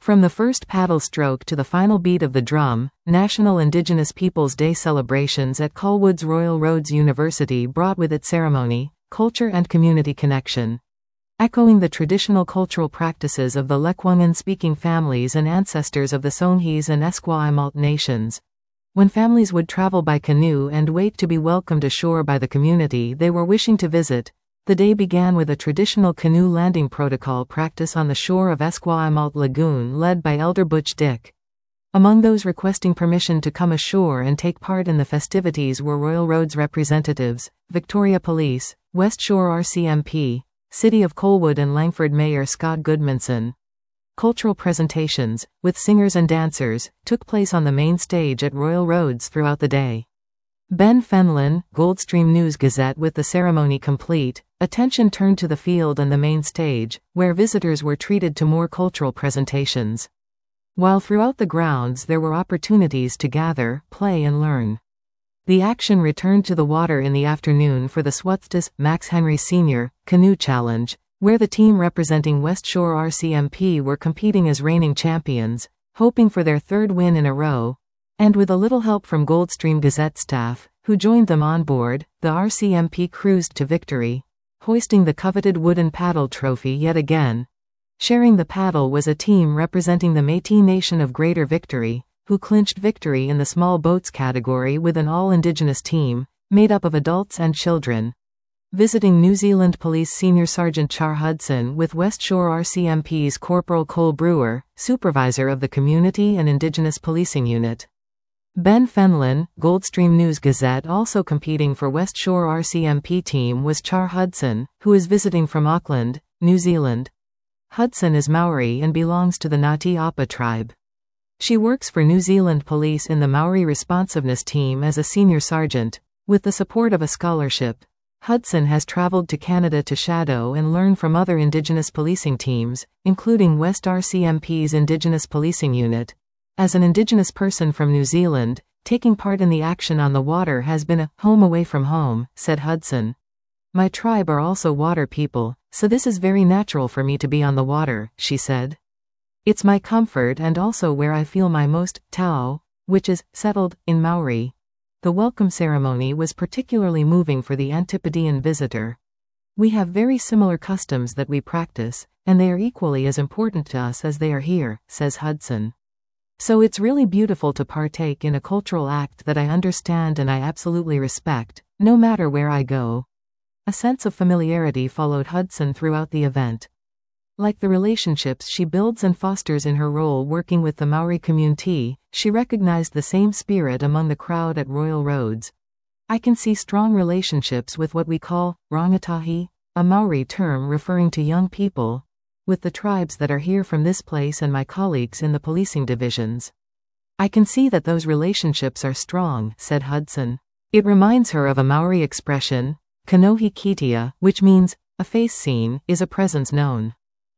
From the first paddle stroke to the final beat of the drum, National Indigenous Peoples Day celebrations at Colwood's Royal Roads University brought with it ceremony, culture and community connection. Echoing the traditional cultural practices of the Lekwungen-speaking families and ancestors of the Songhees and Esquimalt nations. When families would travel by canoe and wait to be welcomed ashore by the community they were wishing to visit, the day began with a traditional canoe landing protocol practice on the shore of Esquimalt Lagoon led by Elder Butch Dick. Among those requesting permission to come ashore and take part in the festivities were Royal Roads representatives, Victoria Police, West Shore RCMP, City of Colwood and Langford Mayor Scott Goodmanson. Cultural presentations, with singers and dancers, took place on the main stage at Royal Roads throughout the day. Ben Fenlon, Goldstream News Gazette. With the ceremony complete, attention turned to the field and the main stage, where visitors were treated to more cultural presentations. While throughout the grounds there were opportunities to gather, play and learn. The action returned to the water in the afternoon for the Swuthtas Max Henry Sr. Canoe Challenge, where the team representing West Shore RCMP were competing as reigning champions, hoping for their third win in a row. And with a little help from Goldstream Gazette staff, who joined them on board, the RCMP cruised to victory, hoisting the coveted wooden paddle trophy yet again. Sharing the paddle was a team representing the Métis Nation of Greater Victory, who clinched victory in the small boats category with an all-Indigenous team, made up of adults and children. Visiting New Zealand Police Senior Sergeant Char Hudson with West Shore RCMP's Corporal Cole Brewer, supervisor of the Community and Indigenous Policing Unit. Ben Fenlon, Goldstream News Gazette. Also competing for West Shore RCMP team was Char Hudson, who is visiting from Auckland, New Zealand. Hudson is Maori and belongs to the Ngāti Apa tribe. She works for New Zealand Police in the Maori Responsiveness Team as a senior sergeant. With the support of a scholarship, Hudson has traveled to Canada to shadow and learn from other Indigenous policing teams, including West RCMP's Indigenous Policing Unit. As an Indigenous person from New Zealand, taking part in the action on the water has been a home away from home, said Hudson. My tribe are also water people, so this is very natural for me to be on the water, she said. It's my comfort and also where I feel my most tau, which is settled, in Maori. The welcome ceremony was particularly moving for the Antipodean visitor. We have very similar customs that we practice, and they are equally as important to us as they are here, says Hudson. So it's really beautiful to partake in a cultural act that I understand and I absolutely respect, no matter where I go. A sense of familiarity followed Hudson throughout the event. Like the relationships she builds and fosters in her role working with the Maori community, she recognized the same spirit among the crowd at Royal Roads. I can see strong relationships with what we call rangatahi, a Maori term referring to young people, with the tribes that are here from this place and my colleagues in the policing divisions. I can see that those relationships are strong, said Hudson. It reminds her of a Maori expression, kanohi kitia, which means, a face seen, is a presence known.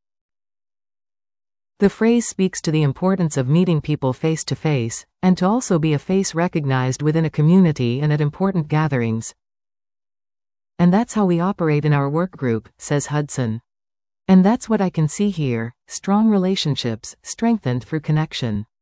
The phrase speaks to the importance of meeting people face to face, and to also be a face recognized within a community and at important gatherings. And that's how we operate in our work group, says Hudson. And that's what I can see here, strong relationships, strengthened through connection.